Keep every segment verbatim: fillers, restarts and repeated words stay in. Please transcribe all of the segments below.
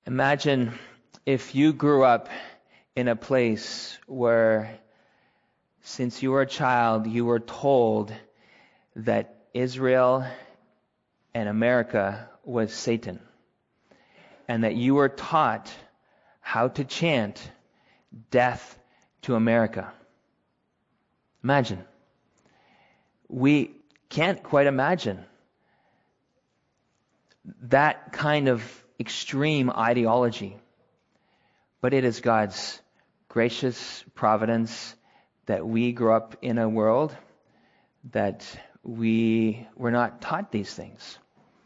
Imagine if you grew up in a place where, since you were a child, you were told that Israel and America was Satan, and that you were taught how to chant death to America. Imagine. We can't quite imagine that kind of extreme ideology. But it is God's gracious providence that we grew up in a world that we were not taught these things.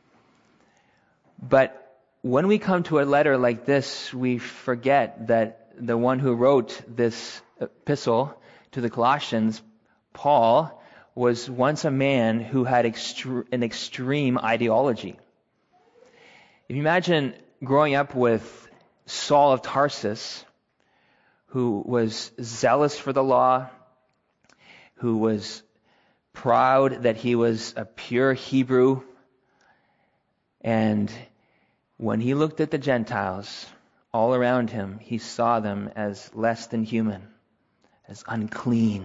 But when we come to a letter like this, we forget that the one who wrote this epistle to the Colossians, Paul, was once a man who had extre- an extreme ideology. If you imagine growing up with Saul of Tarsus, who was zealous for the law, who was proud that he was a pure Hebrew, and when he looked at the Gentiles all around him, he saw them as less than human, as unclean.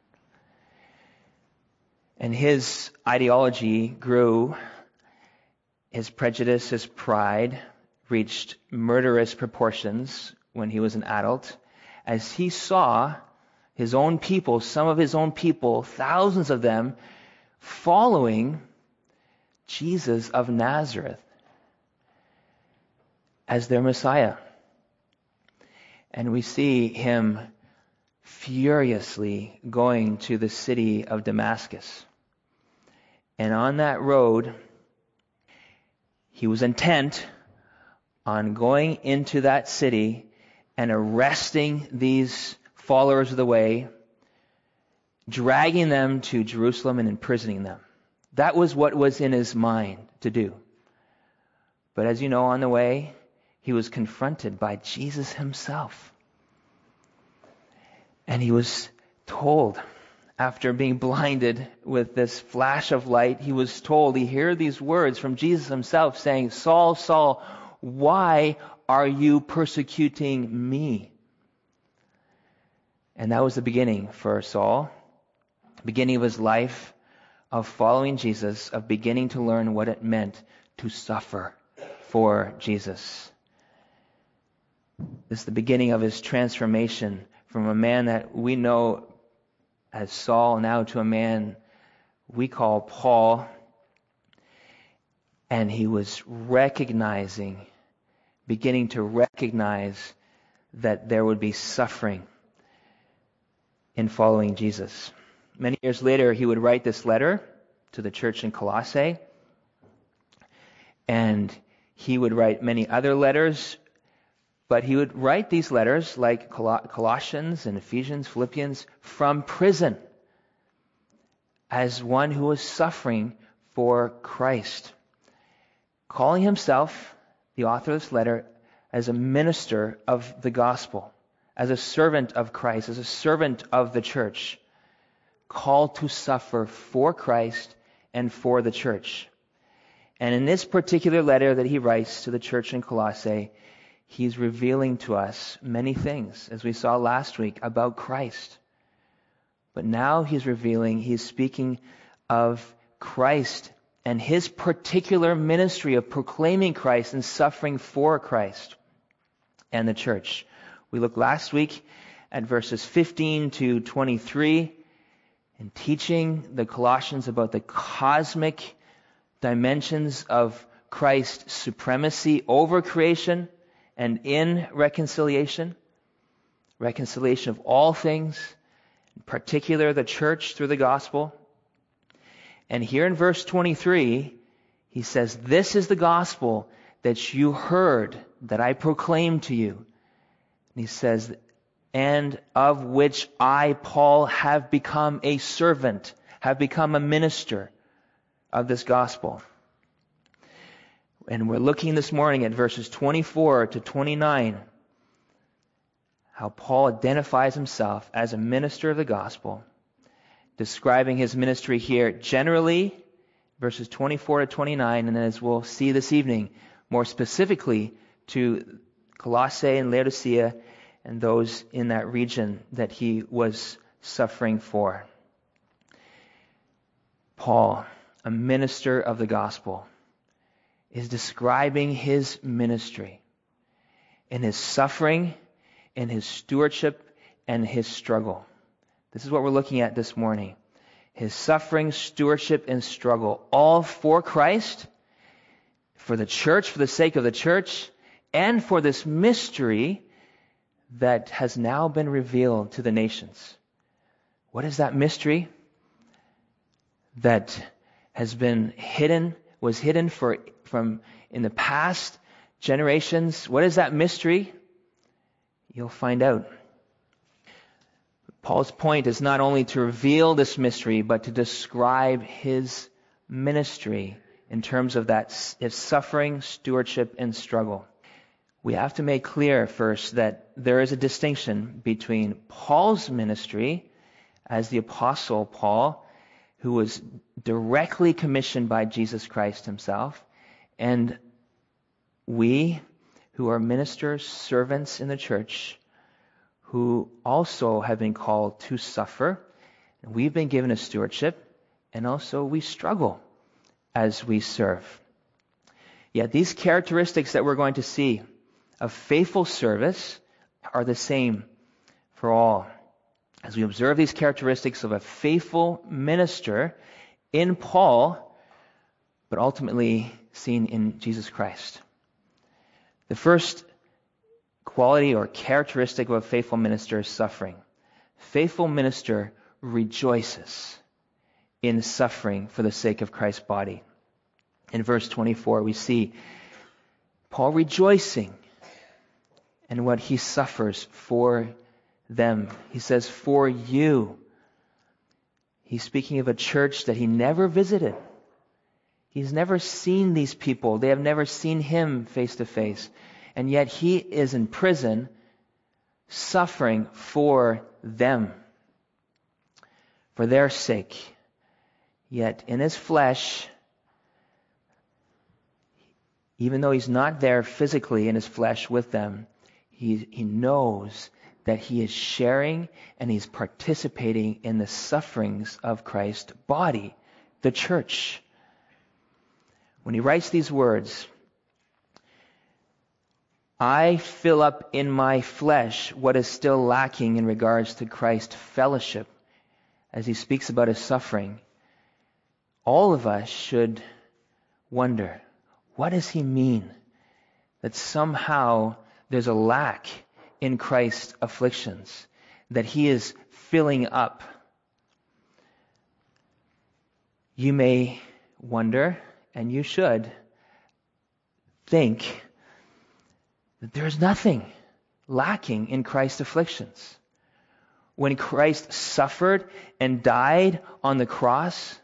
And his ideology grew. His prejudice, his pride reached murderous proportions when he was an adult, as he saw his own people, some of his own people, thousands of them, following Jesus of Nazareth as their Messiah. And we see him furiously going to the city of Damascus. And on that road, he was intent on going into that city and arresting these followers of the way, dragging them to Jerusalem and imprisoning them. That was what was in his mind to do. But as you know, on the way, he was confronted by Jesus himself. And he was told, after being blinded with this flash of light, he was told, he heard these words from Jesus himself saying, "Saul, Saul, why are you persecuting me?" And that was the beginning for Saul, beginning of his life of following Jesus, of beginning to learn what it meant to suffer for Jesus. This is the beginning of his transformation from a man that we know as Saul now to a man we call Paul. And he was recognizing, beginning to recognize that there would be suffering in following Jesus. Many years later, he would write this letter to the church in Colossae. And he would write many other letters. But he would write these letters, like Colossians and Ephesians, Philippians, from prison, as one who was suffering for Christ, calling himself, the author of this letter, as a minister of the gospel, as a servant of Christ, as a servant of the church, called to suffer for Christ and for the church. And in this particular letter that he writes to the church in Colossae, he's revealing to us many things, as we saw last week, about Christ. But now he's revealing, he's speaking of Christ and his particular ministry of proclaiming Christ and suffering for Christ and the church. We looked last week at verses fifteen to twenty-three and teaching the Colossians about the cosmic dimensions of Christ's supremacy over creation and in reconciliation, reconciliation of all things, in particular the church through the gospel. And here in verse twenty-three, he says, "This is the gospel that you heard, that I proclaimed to you." And he says, "And of which I, Paul, have become a servant, have become a minister of this gospel." And we're looking this morning at verses twenty-four to twenty-nine, how Paul identifies himself as a minister of the gospel, describing his ministry here generally, verses twenty-four to twenty-nine, and then as we'll see this evening, more specifically to Colossae and Laodicea and those in that region that he was suffering for. Paul, a minister of the gospel, is describing his ministry in his suffering, in his stewardship, and his struggle. This is what we're looking at this morning. His suffering, stewardship, and struggle, all for Christ, for the church, for the sake of the church, and for this mystery that has now been revealed to the nations. What is that mystery that has been hidden, was hidden for from in the past generations? What is that mystery? You'll find out. Paul's point is not only to reveal this mystery, but to describe his ministry in terms of that his suffering, stewardship, and struggle. We have to make clear first that there is a distinction between Paul's ministry as the Apostle Paul, who was directly commissioned by Jesus Christ himself, and we who are ministers, servants in the church, who also have been called to suffer. And we've been given a stewardship, and also we struggle as we serve. Yet these characteristics that we're going to see of faithful service are the same for all. As we observe these characteristics of a faithful minister in Paul, but ultimately seen in Jesus Christ. The first quality or characteristic of a faithful minister is suffering. Faithful minister rejoices in suffering for the sake of Christ's body. In verse twenty-four, we see Paul rejoicing in what he suffers for them. He says, for you. He's speaking of a church that he never visited. He's never seen these people. They have never seen him face to face. And yet he is in prison suffering for them, for their sake. Yet in his flesh, even though he's not there physically in his flesh with them, he, he knows that he is sharing and he's participating in the sufferings of Christ's body, the church. When he writes these words, I fill up in my flesh what is still lacking in regards to Christ's fellowship, as he speaks about his suffering, all of us should wonder, what does he mean? That somehow there's a lack in Christ's afflictions, that he is filling up. You may wonder, and you should think, that there's nothing lacking in Christ's afflictions. When Christ suffered and died on the cross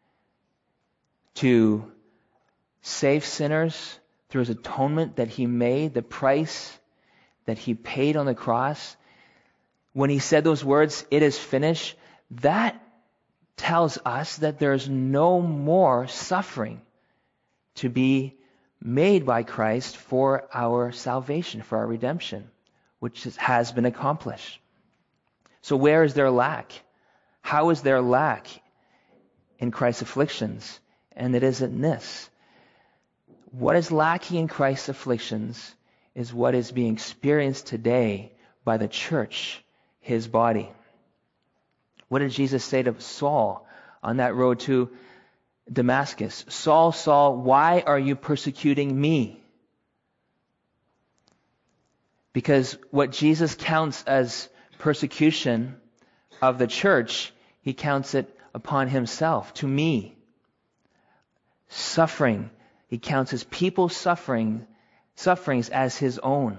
to save sinners through his atonement that he made, the price that he paid on the cross, when he said those words, it is finished, that tells us that there's no more suffering to be made by Christ for our salvation, for our redemption, which has been accomplished. So where is their lack? How is there lack in Christ's afflictions? And it is in this. What is lacking in Christ's afflictions is what is being experienced today by the church, his body. What did Jesus say to Saul on that road to Damascus? Saul, Saul, why are you persecuting me? Because what Jesus counts as persecution of the church, he counts it upon himself, to me. Suffering, he counts his people's suffering, sufferings as his own.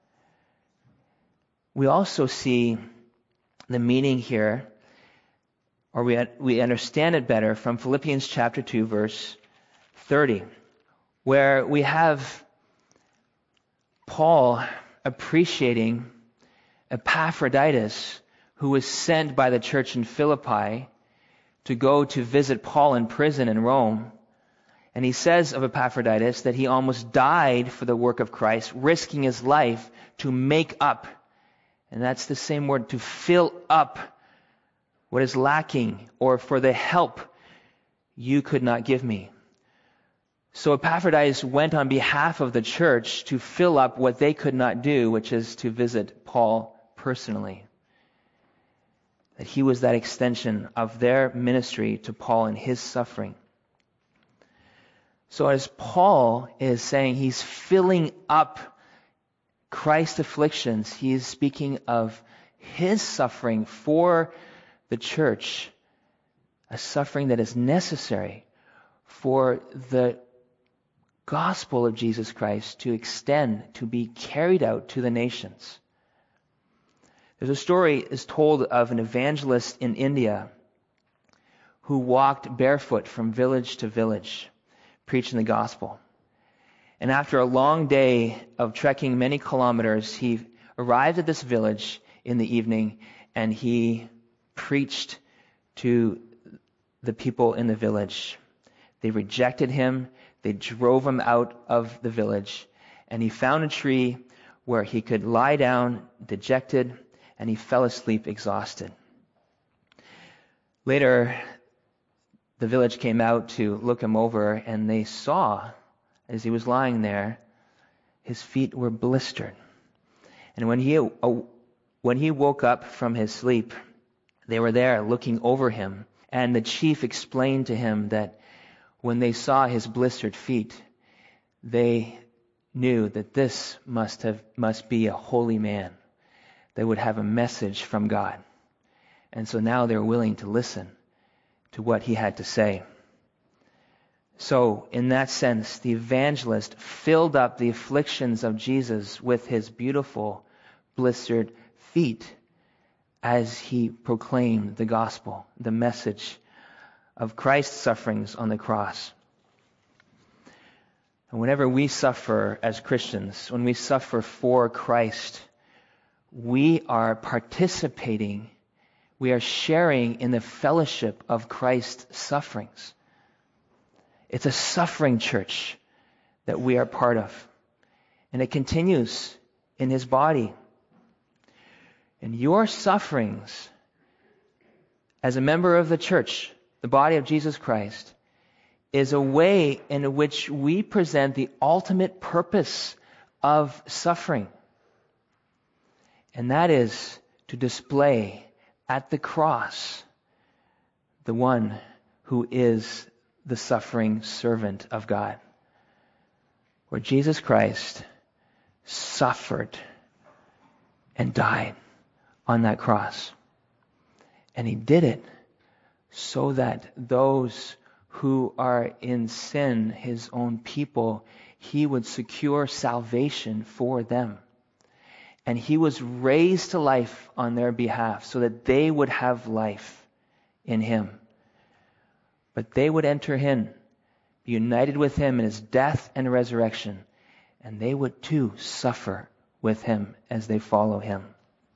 We also see the meaning here, or we we understand it better from Philippians chapter two, verse thirty, where we have Paul appreciating Epaphroditus, who was sent by the church in Philippi to go to visit Paul in prison in Rome, And he says of Epaphroditus that he almost died for the work of Christ, risking his life to make up. And that's the same word, to fill up what is lacking, or for the help you could not give me. So Epaphroditus went on behalf of the church to fill up what they could not do, which is to visit Paul personally. That he was that extension of their ministry to Paul in his suffering. So as Paul is saying he's filling up Christ's afflictions, he is speaking of his suffering for the church, a suffering that is necessary for the gospel of Jesus Christ to extend, to be carried out to the nations. There's a story is told of an evangelist in India who walked barefoot from village to village, preaching the gospel. And after a long day of trekking many kilometers, he arrived at this village in the evening and he preached to the people in the village. They rejected him. They drove him out of the village. And he found a tree where he could lie down dejected, and he fell asleep exhausted. Later, the village came out to look him over, and they saw, as he was lying there, his feet were blistered. And when he when he woke up from his sleep, they were there looking over him, and the chief explained to him that when they saw his blistered feet, they knew that this must have must be a holy man that would have a message from God. And so now they're willing to listen to what he had to say. So, in that sense, the evangelist filled up the afflictions of Jesus with his beautiful, blistered feet as he proclaimed the gospel, the message of Christ's sufferings on the cross. And whenever we suffer as Christians, when we suffer for Christ, we are participating, we are sharing in the fellowship of Christ's sufferings. It's a suffering church that we are part of. And it continues in his body. And your sufferings as a member of the church, the body of Jesus Christ, is a way in which we present the ultimate purpose of suffering. And that is to display at the cross the one who is the suffering servant of God. Where Jesus Christ suffered and died on that cross. And he did it so that those who are in sin, his own people, he would secure salvation for them. And he was raised to life on their behalf so that they would have life in him. But they would enter in, be united with him in his death and resurrection, and they would too suffer with him as they follow him.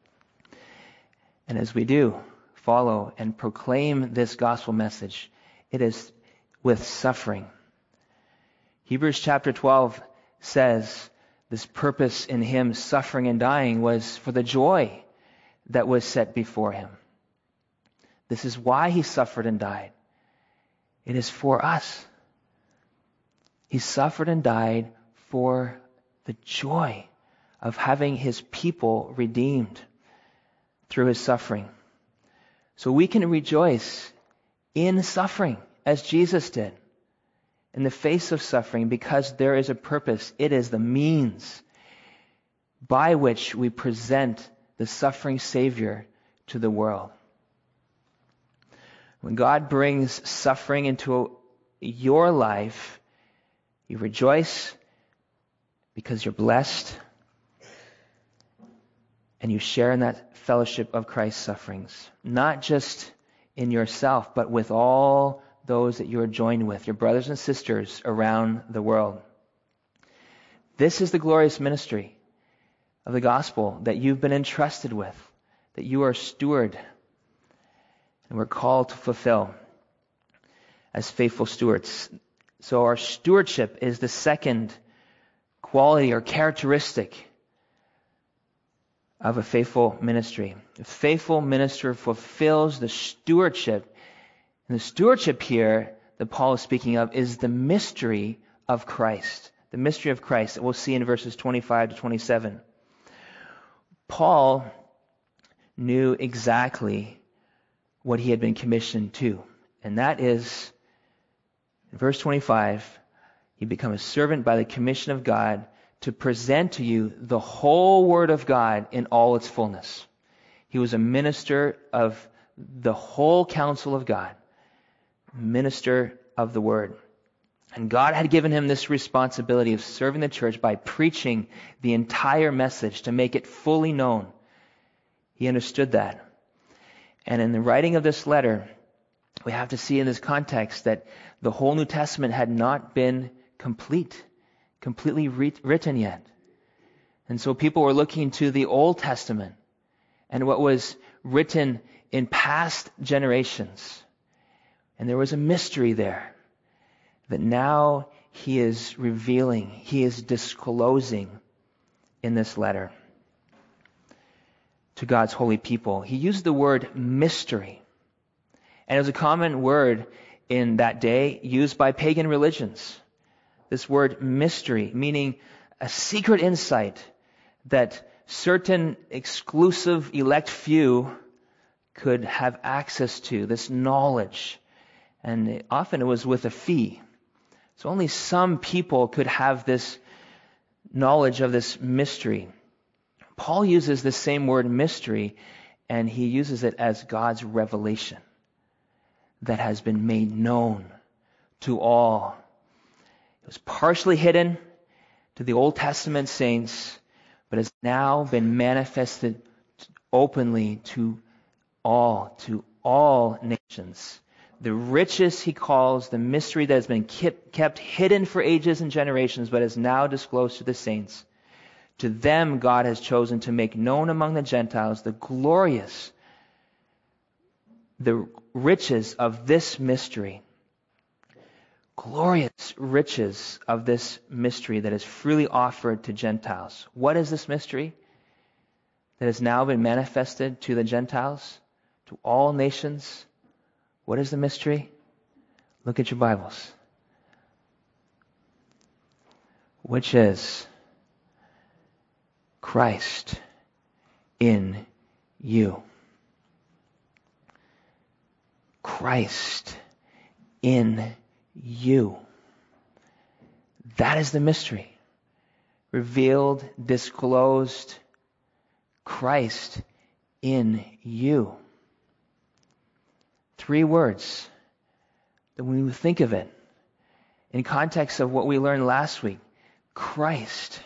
And as we do follow and proclaim this gospel message, it is with suffering. Hebrews chapter twelve says this purpose in him suffering and dying was for the joy that was set before him. This is why he suffered and died. It is for us. He suffered and died for the joy of having his people redeemed through his suffering. So we can rejoice in suffering as Jesus did, in the face of suffering, because there is a purpose. It is the means by which we present the suffering Savior to the world. When God brings suffering into your life, you rejoice because you're blessed, and you share in that fellowship of Christ's sufferings, not just in yourself, but with all those that you are joined with, your brothers and sisters around the world. This is the glorious ministry of the gospel that you've been entrusted with, that you are a steward, and we're called to fulfill as faithful stewards. So our stewardship is the second quality or characteristic of a faithful ministry. A faithful minister fulfills the stewardship. And the stewardship here that Paul is speaking of is the mystery of Christ. The mystery of Christ that we'll see in verses twenty-five to twenty-seven. Paul knew exactly what he had been commissioned to. And that is, in verse twenty-five, you become a servant by the commission of God to present to you the whole Word of God in all its fullness. He was a minister of the whole counsel of God, minister of the Word. And God had given him this responsibility of serving the church by preaching the entire message to make it fully known. He understood that. And in the writing of this letter, we have to see in this context that the whole New Testament had not been complete, completely re- written yet. And so people were looking to the Old Testament and what was written in past generations. And there was a mystery there that now he is revealing, he is disclosing in this letter to God's holy people. He used the word mystery. And it was a common word in that day used by pagan religions. This word mystery, meaning a secret insight that certain exclusive elect few could have access to, this knowledge. And often it was with a fee. So only some people could have this knowledge of this mystery. Paul uses the same word mystery, and he uses it as God's revelation that has been made known to all. It was partially hidden to the Old Testament saints, but has now been manifested openly to all, to all nations. The riches he calls the mystery that has been kept, kept hidden for ages and generations, but is now disclosed to the saints. To them God has chosen to make known among the Gentiles the glorious, the riches of this mystery. Glorious riches of this mystery that is freely offered to Gentiles. What is this mystery that has now been manifested to the Gentiles, to all nations? What is the mystery? Look at your Bibles. Which is Christ in you. Christ in you. That is the mystery. Revealed, disclosed. Christ in you. Three words that when we think of it in context of what we learned last week, Christ,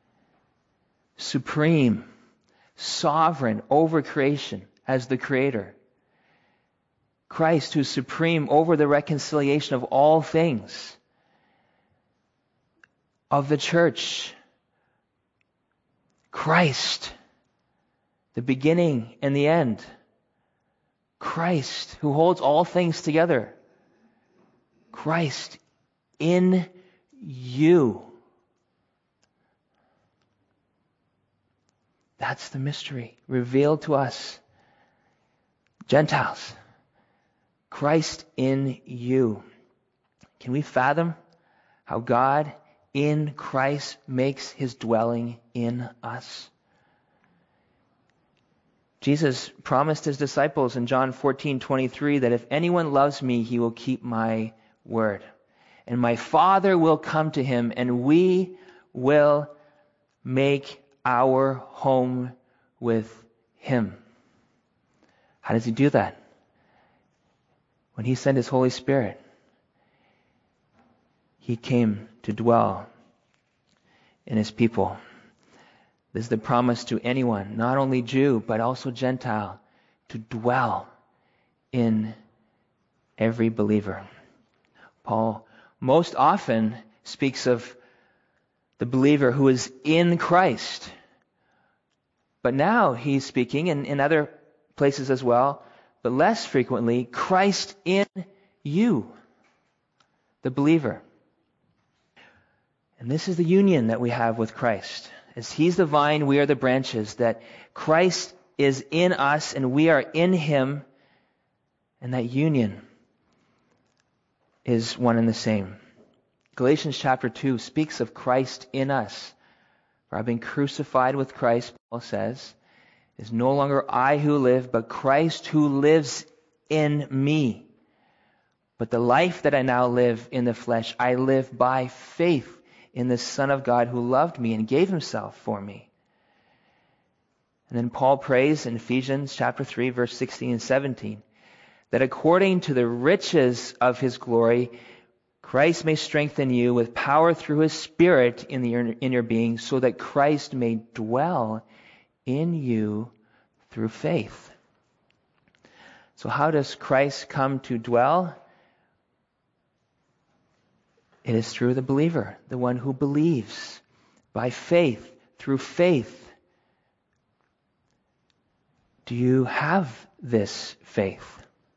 supreme, sovereign over creation as the creator. Christ, who's supreme over the reconciliation of all things, of the church. Christ, the beginning and the end. Christ, who holds all things together. Christ in you. That's the mystery revealed to us. Gentiles, Christ in you. Can we fathom how God in Christ makes his dwelling in us? Jesus promised his disciples in John fourteen twenty-three that if anyone loves me, he will keep my word. And my Father will come to him, and we will make our home with him. How does he do that? When he sent his Holy Spirit, he came to dwell in his people. This is the promise to anyone, not only Jew, but also Gentile, to dwell in every believer. Paul most often speaks of the believer who is in Christ. But now he's speaking, in, in other places as well, but less frequently, Christ in you, the believer. And this is the union that we have with Christ. As He's the vine, we are the branches, that Christ is in us and we are in Him, and that union is one and the same. Galatians chapter two speaks of Christ in us. For I've been crucified with Christ, Paul says. It is no longer I who live, but Christ who lives in me. But the life that I now live in the flesh, I live by faith in the Son of God who loved me and gave Himself for me. And then Paul prays in Ephesians chapter three, verse sixteen and seventeen, that according to the riches of His glory, Christ may strengthen you with power through His Spirit in the inner being, so that Christ may dwell in you through faith. So how does Christ come to dwell? It is through the believer, the one who believes by faith, through faith. Do you have this faith?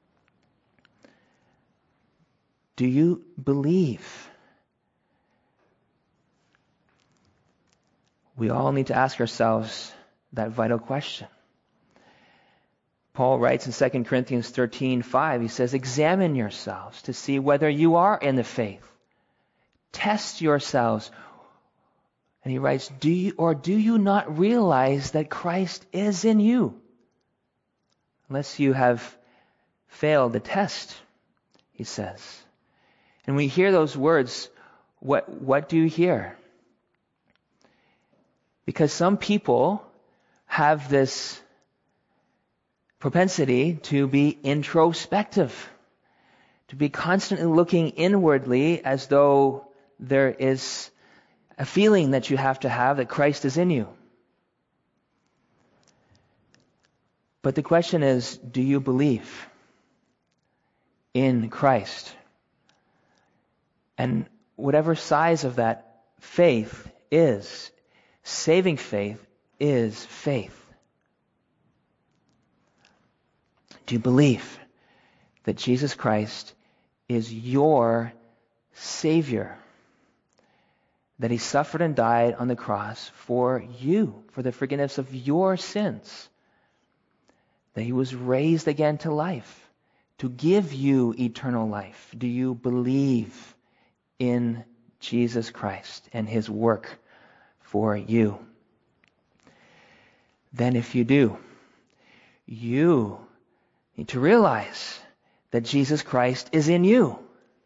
Do you believe? We all need to ask ourselves that vital question. Paul writes in Second Corinthians thirteen five, he says, examine yourselves to see whether you are in the faith. Test yourselves. And he writes, do you, or do you not realize that Christ is in you? Unless you have failed the test, he says. And when you hear those words, what, what do you hear? Because some people have this propensity to be introspective, to be constantly looking inwardly as though there is a feeling that you have to have that Christ is in you. But the question is, do you believe in Christ? And whatever size of that faith is, saving faith is faith. Do you believe that Jesus Christ is your Savior? That He suffered and died on the cross for you, for the forgiveness of your sins? That He was raised again to life to give you eternal life? Do you believe in Jesus Christ and His work for you? Then if you do, you need to realize that Jesus Christ is in you.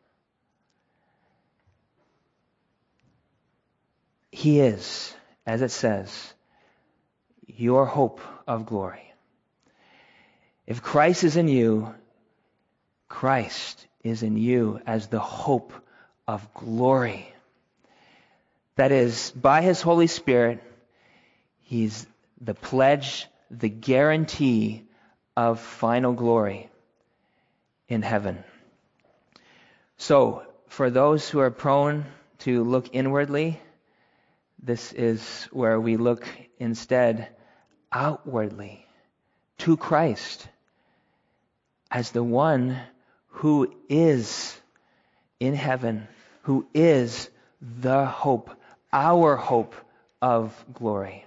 He is, as it says, your hope of glory. If Christ is in you, Christ is in you as the hope of glory. That is, by His Holy Spirit, He's the pledge, the guarantee of final glory in heaven. So, for those who are prone to look inwardly, this is where we look instead outwardly to Christ as the one who is in heaven, who is the hope, our hope of glory.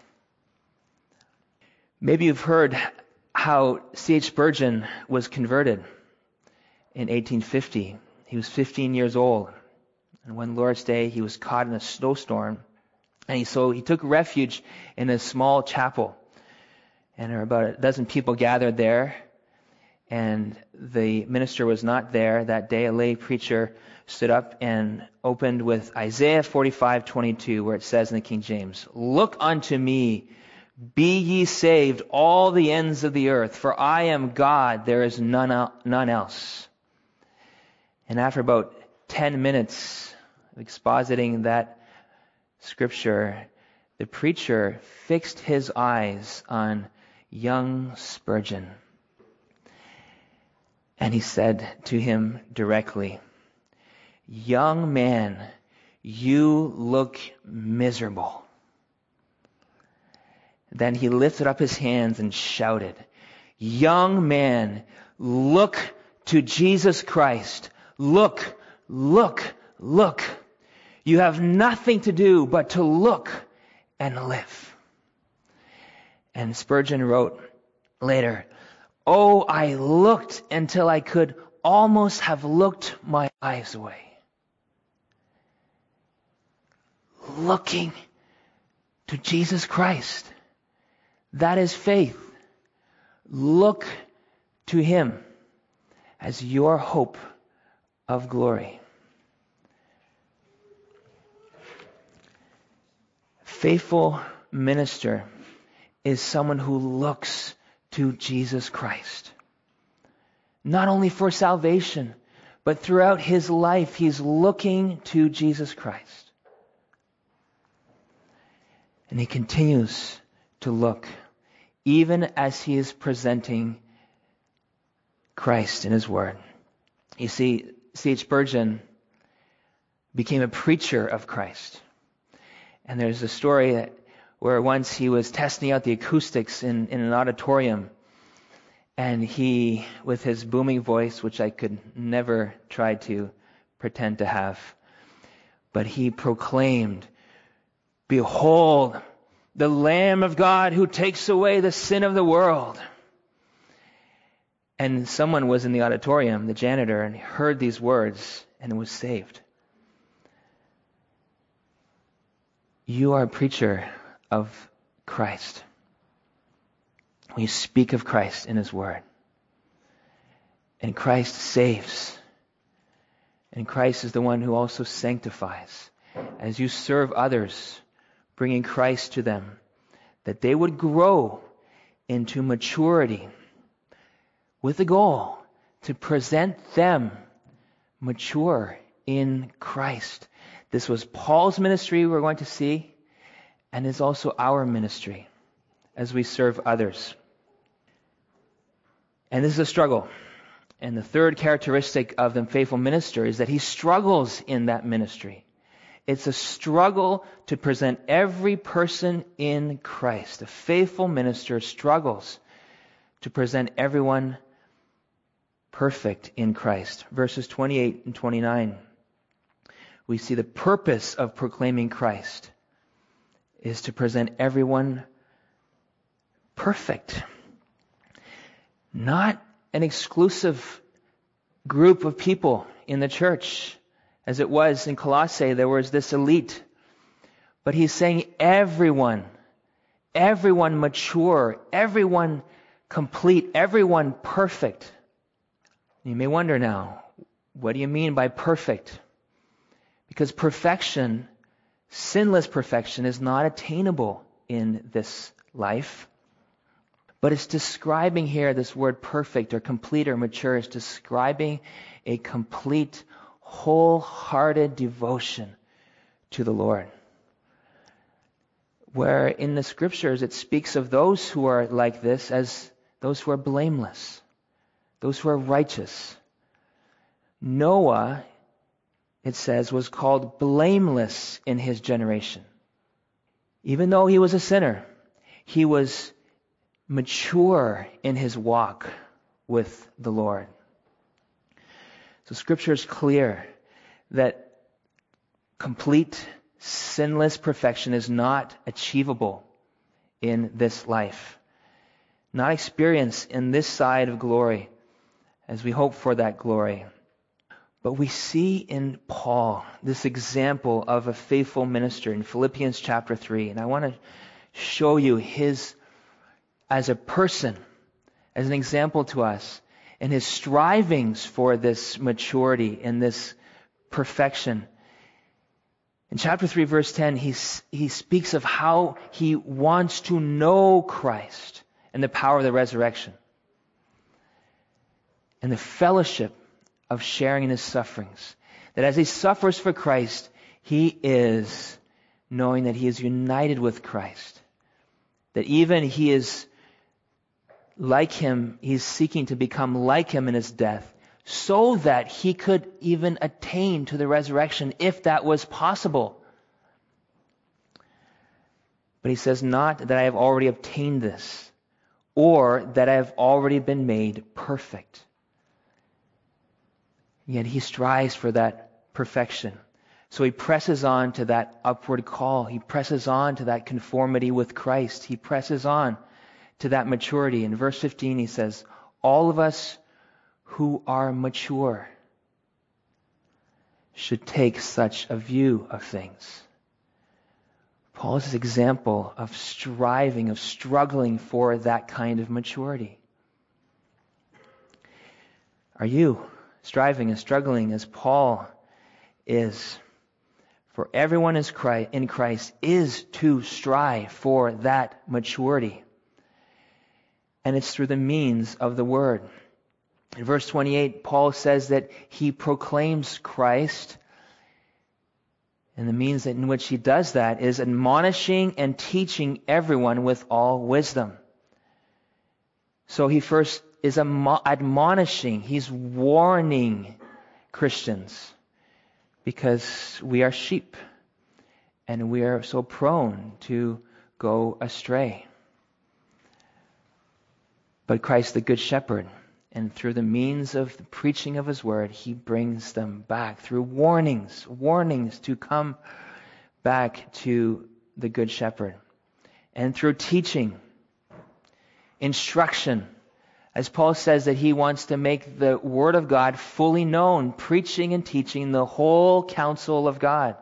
Maybe you've heard how C H Spurgeon was converted in eighteen fifty. He was fifteen years old. And one Lord's Day, he was caught in a snowstorm. And he, so he took refuge in a small chapel. And there were about a dozen people gathered there. And the minister was not there that day. A lay preacher stood up and opened with Isaiah forty-five twenty-two, where it says in the King James, "Look unto me, be ye saved, all the ends of the earth, for I am God, there is none, el- none else." And after about ten minutes of expositing that scripture, the preacher fixed his eyes on young Spurgeon. And he said to him directly, "Young man, you look miserable." Then he lifted up his hands and shouted, "Young man, look to Jesus Christ. Look, look, look. You have nothing to do but to look and live. And Spurgeon wrote later, "Oh, I looked until I could almost have looked my eyes away." Looking to Jesus Christ. That is faith. Look to Him as your hope of glory. Faithful minister is someone who looks to Jesus Christ. Not only for salvation, but throughout his life, he's looking to Jesus Christ. And he continues to look, even as he is presenting Christ in his word. You see, C H Spurgeon became a preacher of Christ. And there's a story that, where once he was testing out the acoustics in, in an auditorium, and he, with his booming voice, which I could never try to pretend to have, but he proclaimed, "Behold, the Lamb of God who takes away the sin of the world." And someone was in the auditorium, the janitor, and heard these words and was saved. You are a preacher of Christ. We speak of Christ in His Word. And Christ saves. And Christ is the one who also sanctifies. As you serve others, bringing Christ to them, that they would grow into maturity with the goal to present them mature in Christ. This was Paul's ministry we're going to see, and is also our ministry as we serve others. And this is a struggle. And the third characteristic of the faithful minister is that he struggles in that ministry. It's a struggle to present every person in Christ. A faithful minister struggles to present everyone perfect in Christ. Verses twenty-eight and twenty-nine. We see the purpose of proclaiming Christ is to present everyone perfect. Not an exclusive group of people in the church. As it was in Colossae, there was this elite. But he's saying everyone, everyone mature, everyone complete, everyone perfect. You may wonder now, what do you mean by perfect? Because perfection, sinless perfection, is not attainable in this life. But it's describing here, this word perfect or complete or mature is describing a complete, wholehearted devotion to the Lord. Where in the scriptures it speaks of those who are like this as those who are blameless, those who are righteous. Noah, it says, was called blameless in his generation. Even though he was a sinner, he was mature in his walk with the Lord. So Scripture is clear that complete, sinless perfection is not achievable in this life. Not experienced in this side of glory as we hope for that glory. But we see in Paul this example of a faithful minister in Philippians chapter three. And I want to show you his, as a person, as an example to us, and his strivings for this maturity and this perfection. In chapter three, verse ten, he, he speaks of how he wants to know Christ and the power of the resurrection and the fellowship of sharing in his sufferings. That as he suffers for Christ, he is knowing that he is united with Christ. That even he is like him, he's seeking to become like him in his death, so that he could even attain to the resurrection if that was possible. But he says, not that I have already obtained this, or that I have already been made perfect. Yet he strives for that perfection, So he presses on to that upward call. He presses on to that conformity with Christ. He presses on to that maturity. In verse fifteen he says, all of us who are mature should take such a view of things. Paul is an example of striving, of struggling for that kind of maturity. Are you striving and struggling as Paul is? For everyone is Christ, in Christ is to strive for that maturity. And it's through the means of the Word. In verse twenty-eight, Paul says that he proclaims Christ. And the means in which he does that is admonishing and teaching everyone with all wisdom. So he first is admonishing, he's warning Christians. Because we are sheep, and we are so prone to go astray. But Christ, the Good Shepherd, and through the means of the preaching of His Word, He brings them back through warnings, warnings to come back to the Good Shepherd. And through teaching, instruction, as Paul says that he wants to make the Word of God fully known, preaching and teaching the whole counsel of God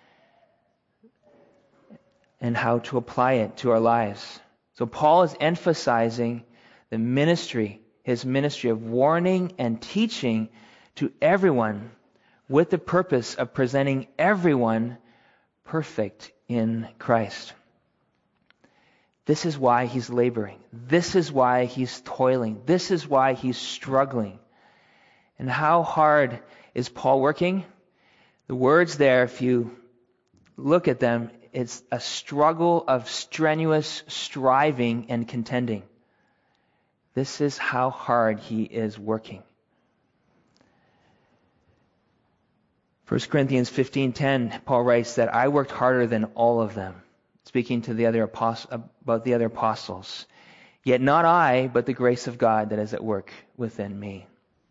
and how to apply it to our lives. So Paul is emphasizing the ministry, his ministry of warning and teaching to everyone with the purpose of presenting everyone perfect in Christ. This is why he's laboring. This is why he's toiling. This is why he's struggling. And how hard is Paul working? The words there, if you look at them, it's a struggle of strenuous striving and contending. This is how hard he is working. First Corinthians fifteen ten, Paul writes that I worked harder than all of them. Speaking to the other apost- about the other apostles. Yet not I, but the grace of God that is at work within me.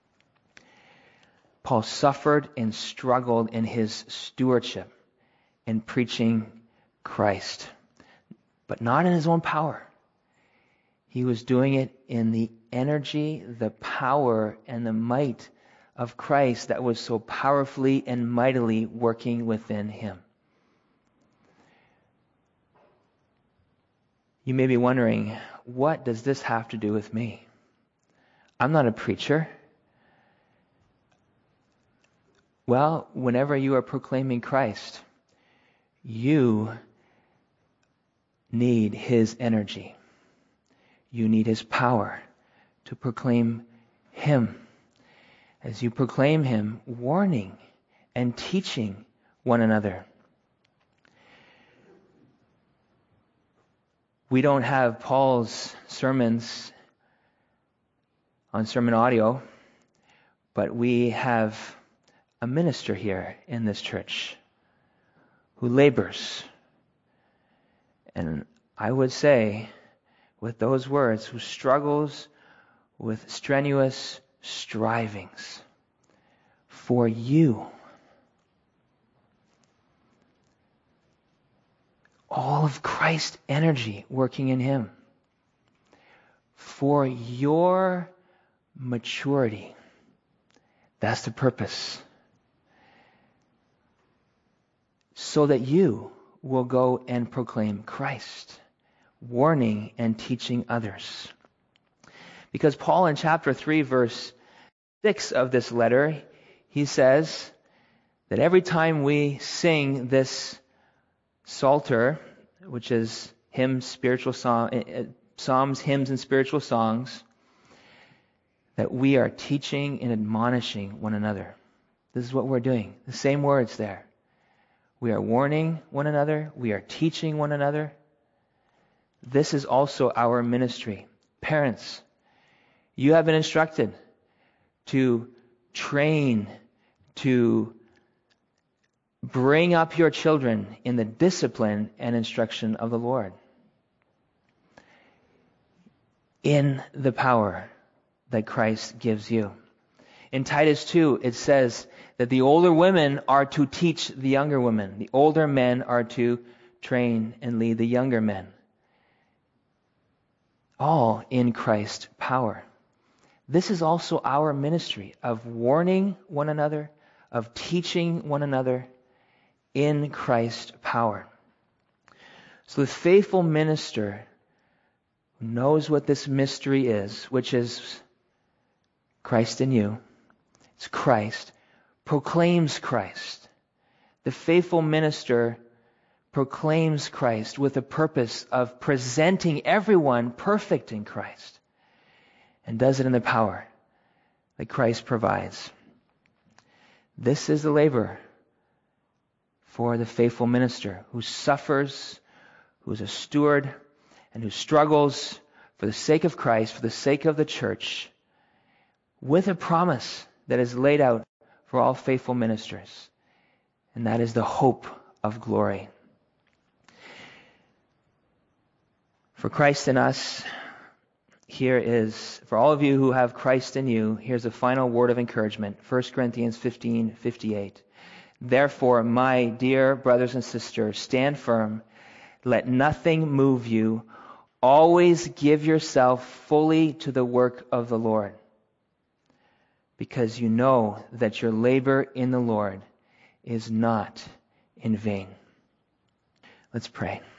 Paul suffered and struggled in his stewardship in preaching Christ, but not in his own power. He was doing it in the energy, the power, and the might of Christ that was so powerfully and mightily working within him. You may be wondering, what does this have to do with me? I'm not a preacher. Well, whenever you are proclaiming Christ, you need His energy. You need His power to proclaim Him. As you proclaim Him, warning and teaching one another. We don't have Paul's sermons on sermon audio, but we have a minister here in this church who labors. And I would say, with those words, who struggles with strenuous strivings for you. All of Christ's energy working in him for your maturity. That's the purpose. So that you will go and proclaim Christ, warning and teaching others. Because Paul in chapter three, verse six of this letter, he says that every time we sing this Psalter, which is hymns, spiritual song, psalms, hymns, and spiritual songs, that we are teaching and admonishing one another. This is what we're doing. The same words there. We are warning one another. We are teaching one another. This is also our ministry. Parents, you have been instructed to train, to bring up your children in the discipline and instruction of the Lord, in the power that Christ gives you. In Titus two, it says that the older women are to teach the younger women. The older men are to train and lead the younger men. All in Christ's power. This is also our ministry of warning one another, of teaching one another in Christ's power. So the faithful minister who knows what this mystery is, which is Christ in you, it's Christ, proclaims Christ. The faithful minister proclaims Christ with the purpose of presenting everyone perfect in Christ, and does it in the power that Christ provides. This is the labor for the faithful minister who suffers, who is a steward, and who struggles for the sake of Christ, for the sake of the church, with a promise that is laid out for all faithful ministers, and that is the hope of glory. For Christ in us, here is, for all of you who have Christ in you, here's a final word of encouragement. First Corinthians fifteen fifty-eight. Therefore, my dear brothers and sisters, stand firm. Let nothing move you. Always give yourself fully to the work of the Lord, because you know that your labor in the Lord is not in vain. Let's pray.